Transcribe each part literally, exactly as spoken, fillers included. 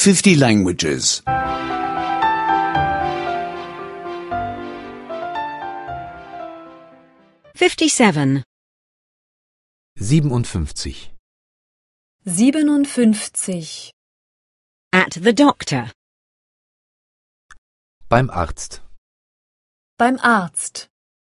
fifty languages. fifty-seven. siebenundfünfzig. siebenundfünfzig. At the doctor. Beim Arzt. Beim Arzt.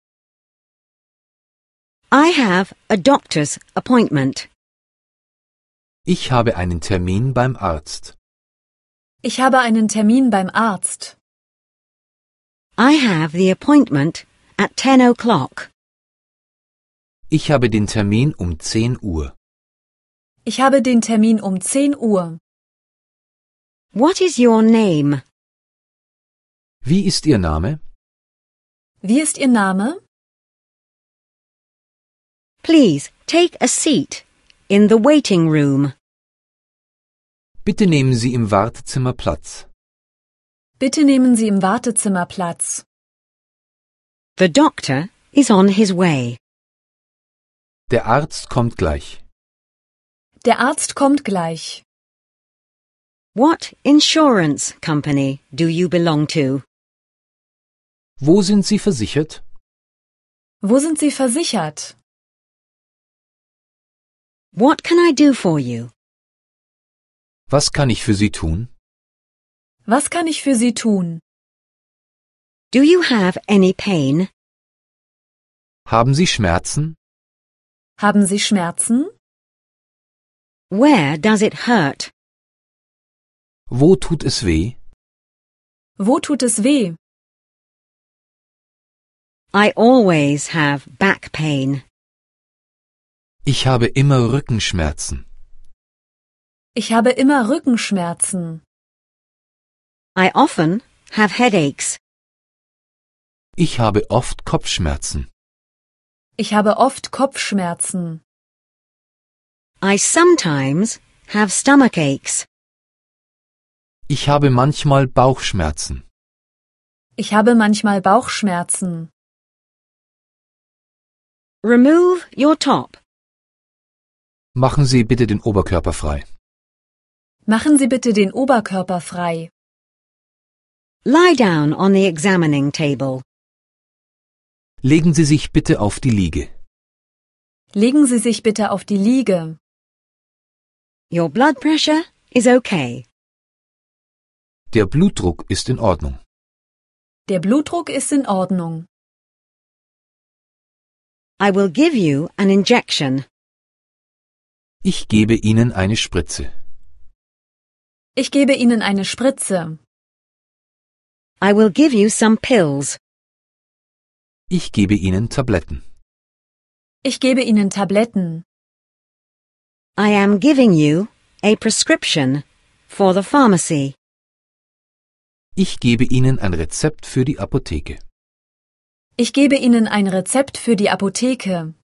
I have a doctor's appointment. Ich habe einen Termin beim Arzt. Ich habe einen Termin beim Arzt. I have the appointment at ten o'clock. Ich habe den Termin um zehn Uhr. Ich habe den Termin um zehn Uhr. What is your name? Wie ist Ihr Name? Wie ist Ihr Name? Please take a seat in the waiting room. Bitte nehmen Sie im Wartezimmer Platz. Bitte nehmen Sie im Wartezimmer Platz. The doctor is on his way. Der Arzt kommt gleich. Der Arzt kommt gleich. What insurance company do you belong to? Wo sind Sie versichert? Wo sind Sie versichert? What can I do for you? Was kann ich für Sie tun? Was kann ich für Sie tun? Do you have any pain? Haben Sie Schmerzen? Haben Sie Schmerzen? Where does it hurt? Wo tut es weh? Wo tut es weh? I always have back pain. Ich habe immer Rückenschmerzen. Ich habe immer Rückenschmerzen. I often have headaches. Ich habe oft Kopfschmerzen. Ich habe oft Kopfschmerzen. I sometimes have stomach aches. Ich habe manchmal Bauchschmerzen. Ich habe manchmal Bauchschmerzen. Remove your top. Machen Sie bitte den Oberkörper frei. Machen Sie bitte den Oberkörper frei. Lie down on the examining table. Legen Sie sich bitte auf die Liege. Legen Sie sich bitte auf die Liege. Your blood pressure is okay. Der Blutdruck ist in Ordnung. Der Blutdruck ist in Ordnung. I will give you an injection. Ich gebe Ihnen eine Spritze. Ich gebe Ihnen eine Spritze. I will give you some pills. Ich gebe Ihnen Tabletten. Ich gebe Ihnen Tabletten. I am giving you a prescription for the pharmacy. Ich gebe Ihnen ein Rezept für die Apotheke. Ich gebe Ihnen ein Rezept für die Apotheke.